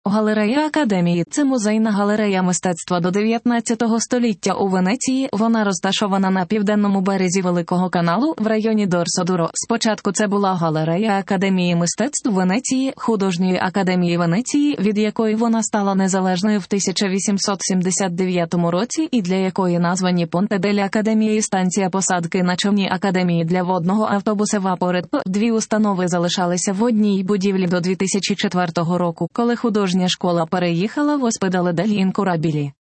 Галерея Академії – це музейна галерея мистецтва до 19 століття у Венеції. Вона розташована на південному березі Великого каналу в районі Дорсодуро. Спочатку це була галерея Академії мистецтв Венеції, художньої академії Венеції, від якої вона стала незалежною в 1879 році і для якої названі Понте дель Академії і станція посадки на човні Академії для водного автобуса Вапорет. Дві установи залишалися в одній будівлі до 2004 року, коли художня школа переїхала в Оспедале дель Інкурабілі.